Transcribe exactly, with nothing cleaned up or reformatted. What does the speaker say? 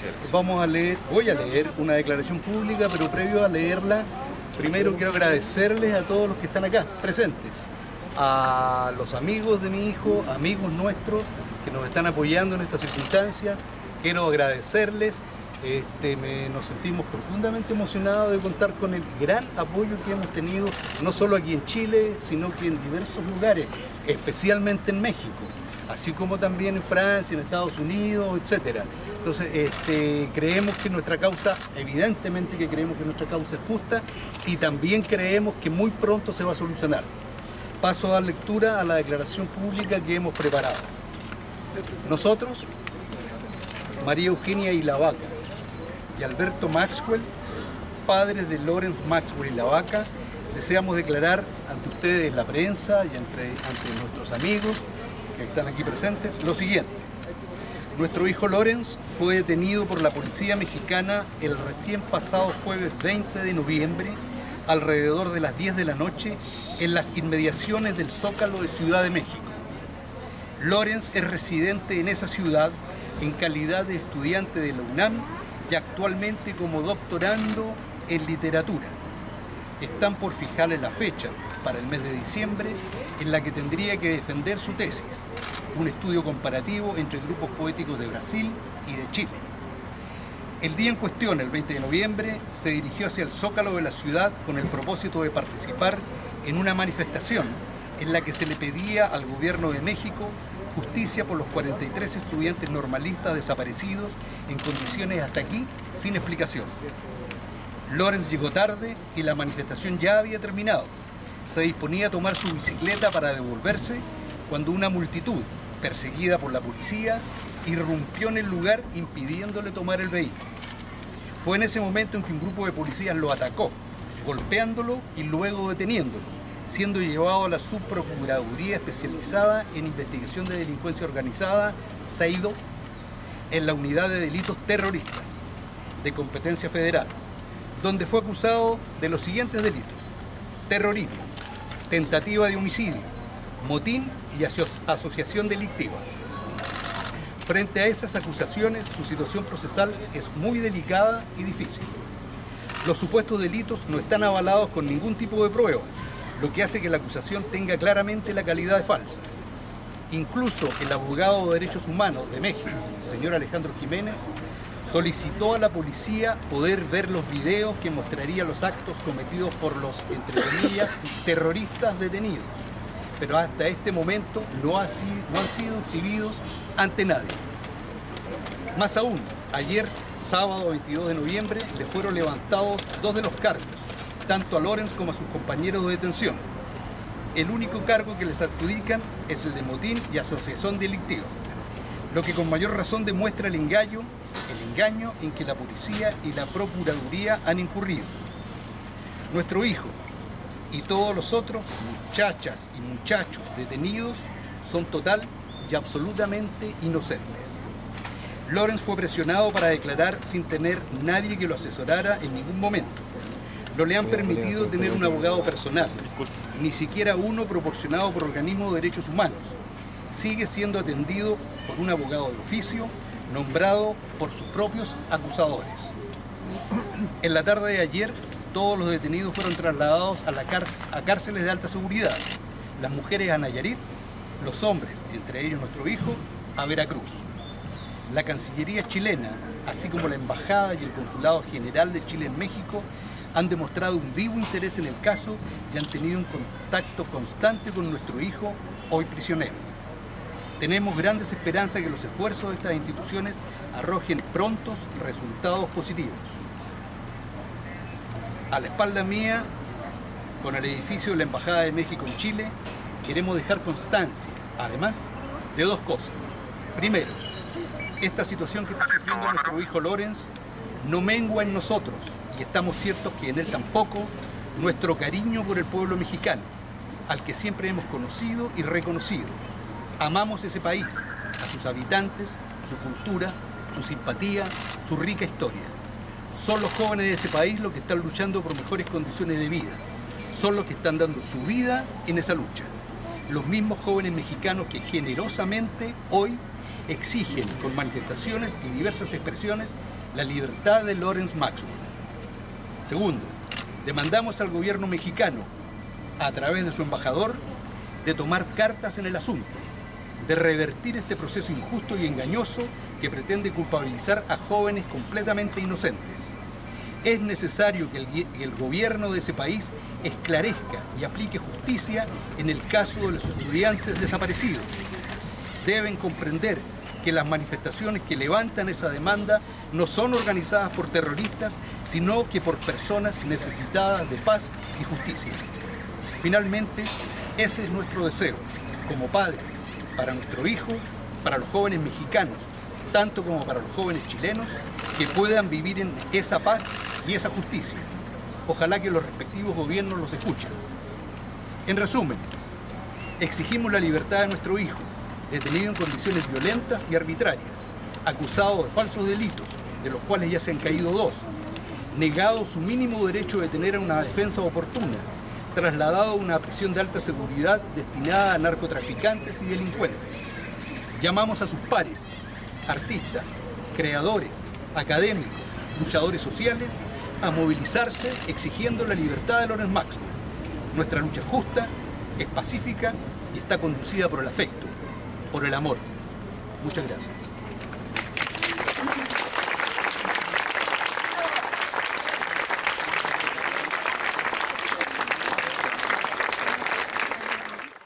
Vamos a leer, voy a leer una declaración pública, pero previo a leerla, primero quiero agradecerles a todos los que están acá, presentes, a los amigos de mi hijo, amigos nuestros que nos están apoyando en estas circunstancias. Quiero agradecerles, este, me, nos sentimos profundamente emocionados de contar con el gran apoyo que hemos tenido, no solo aquí en Chile, sino que en diversos lugares, especialmente en México, así como también en Francia, en Estados Unidos, etcétera. Entonces, este, creemos que nuestra causa, evidentemente que creemos que nuestra causa es justa y también creemos que muy pronto se va a solucionar. Paso a dar lectura a la declaración pública que hemos preparado. Nosotros, María Eugenia Ilavaca y Alberto Maxwell, padres de Lawrence Maxwell Ilavaca, deseamos declarar ante ustedes, la prensa y entre, ante nuestros amigos que están aquí presentes, lo siguiente. Nuestro hijo Lawrence fue detenido por la policía mexicana el recién pasado jueves veinte de noviembre, alrededor de las diez de la noche, en las inmediaciones del Zócalo de Ciudad de México. Lawrence es residente en esa ciudad en calidad de estudiante de la UNAM y actualmente como doctorando en literatura. Están por fijarle la fecha para el mes de diciembre en la que tendría que defender su tesis, un estudio comparativo entre grupos poéticos de Brasil y de Chile. El día en cuestión, el veinte de noviembre, se dirigió hacia el Zócalo de la ciudad con el propósito de participar en una manifestación en la que se le pedía al gobierno de México justicia por los cuarenta y tres estudiantes normalistas desaparecidos en condiciones hasta aquí sin explicación. Lawrence llegó tarde y la manifestación ya había terminado. Se disponía a tomar su bicicleta para devolverse cuando una multitud, perseguida por la policía, irrumpió en el lugar impidiéndole tomar el vehículo. Fue en ese momento en que un grupo de policías lo atacó, golpeándolo y luego deteniéndolo, siendo llevado a la Subprocuraduría Especializada en Investigación de Delincuencia Organizada, SEIDO, en la Unidad de Delitos Terroristas, de competencia federal, donde fue acusado de los siguientes delitos: terrorismo, tentativa de homicidio, motín y aso- asociación delictiva. Frente a esas acusaciones, su situación procesal es muy delicada y difícil. Los supuestos delitos no están avalados con ningún tipo de prueba, lo que hace que la acusación tenga claramente la calidad de falsa. Incluso el abogado de Derechos Humanos de México, señor Alejandro Jiménez, solicitó a la policía poder ver los videos que mostrarían los actos cometidos por los, entre comillas, terroristas detenidos, pero hasta este momento no, ha sido, no han sido exhibidos ante nadie. Más aún, ayer, sábado veintidós de noviembre, le fueron levantados dos de los cargos, tanto a Lawrence como a sus compañeros de detención. El único cargo que les adjudican es el de motín y asociación delictiva, lo que con mayor razón demuestra el engaño, el engaño en que la policía y la procuraduría han incurrido. Nuestro hijo y todos los otros muchachas y muchachos detenidos son total y absolutamente inocentes. Lawrence fue presionado para declarar sin tener nadie que lo asesorara en ningún momento. No le han permitido tener un abogado personal, ni siquiera uno proporcionado por organismos de derechos humanos. Sigue siendo atendido por un abogado de oficio, nombrado por sus propios acusadores. En la tarde de ayer, todos los detenidos fueron trasladados a, la cárcel, a cárceles de alta seguridad. Las mujeres a Nayarit, los hombres, entre ellos nuestro hijo, a Veracruz. La Cancillería chilena, así como la Embajada y el Consulado General de Chile en México, han demostrado un vivo interés en el caso y han tenido un contacto constante con nuestro hijo, hoy prisionero. Tenemos grandes esperanzas de que los esfuerzos de estas instituciones arrojen prontos resultados positivos. A la espalda mía, con el edificio de la Embajada de México en Chile, queremos dejar constancia, además, de dos cosas. Primero, esta situación que está sufriendo nuestro hijo Lawrence no mengua en nosotros, y estamos ciertos que en él tampoco, nuestro cariño por el pueblo mexicano, al que siempre hemos conocido y reconocido. Amamos ese país, a sus habitantes, su cultura, su simpatía, su rica historia. Son los jóvenes de ese país los que están luchando por mejores condiciones de vida. Son los que están dando su vida en esa lucha. Los mismos jóvenes mexicanos que generosamente hoy exigen con manifestaciones y diversas expresiones la libertad de Lawrence Maxwell. Segundo, demandamos al gobierno mexicano, a través de su embajador, de tomar cartas en el asunto, de revertir este proceso injusto y engañoso que pretende culpabilizar a jóvenes completamente inocentes. Es necesario que el, que el gobierno de ese país esclarezca y aplique justicia en el caso de los estudiantes desaparecidos. Deben comprender que las manifestaciones que levantan esa demanda no son organizadas por terroristas, sino que por personas necesitadas de paz y justicia. Finalmente, ese es nuestro deseo, como padres, para nuestro hijo, para los jóvenes mexicanos, tanto como para los jóvenes chilenos, que puedan vivir en esa paz y esa justicia. Ojalá que los respectivos gobiernos los escuchen. En resumen, exigimos la libertad de nuestro hijo, detenido en condiciones violentas y arbitrarias, acusado de falsos delitos, de los cuales ya se han caído dos, negado su mínimo derecho de tener una defensa oportuna, trasladado a una prisión de alta seguridad destinada a narcotraficantes y delincuentes. Llamamos a sus pares, artistas, creadores, académicos, luchadores sociales, a movilizarse exigiendo la libertad de Lawrence Maxwell. Nuestra lucha es justa, es pacífica y está conducida por el afecto, por el amor. Muchas gracias.